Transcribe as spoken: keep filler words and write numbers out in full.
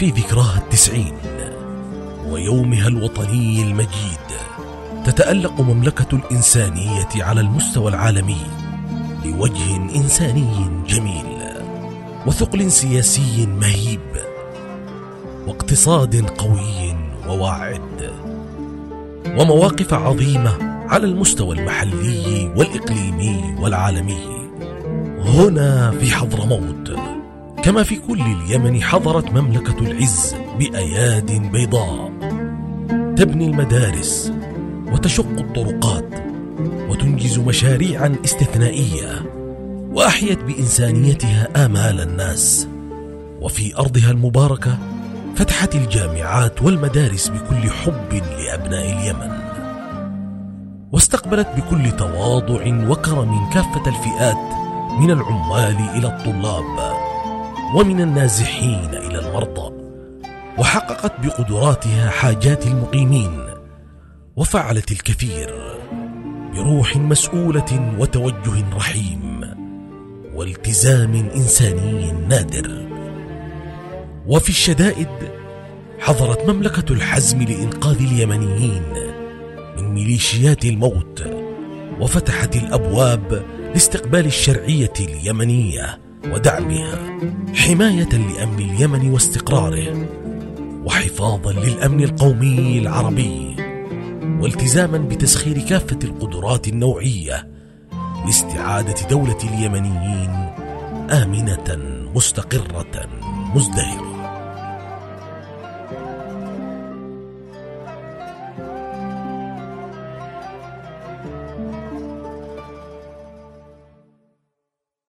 في ذكراها التسعين ويومها الوطني المجيد تتألق مملكة الإنسانية على المستوى العالمي لوجه إنساني جميل وثقل سياسي مهيب واقتصاد قوي وواعد ومواقف عظيمة على المستوى المحلي والإقليمي والعالمي. هنا في حضرموت كما في كل اليمن حضرت مملكة العز بأياد بيضاء تبني المدارس وتشق الطرقات وتنجز مشاريعا استثنائية وأحيت بإنسانيتها آمال الناس. وفي أرضها المباركة فتحت الجامعات والمدارس بكل حب لأبناء اليمن واستقبلت بكل تواضع وكرم كافة الفئات من العمال إلى الطلاب ومن النازحين إلى المرضى وحققت بقدراتها حاجات المقيمين وفعلت الكثير بروح مسؤولة وتوجه رحيم والتزام إنساني نادر. وفي الشدائد حضرت مملكة الحزم لإنقاذ اليمنيين من ميليشيات الموت وفتحت الأبواب لاستقبال الشرعية اليمنية ودعمها حماية لأمن اليمن واستقراره وحفاظا للأمن القومي العربي والتزاما بتسخير كافة القدرات النوعية لاستعادة دولة اليمنيين آمنة مستقرة مزدهرة.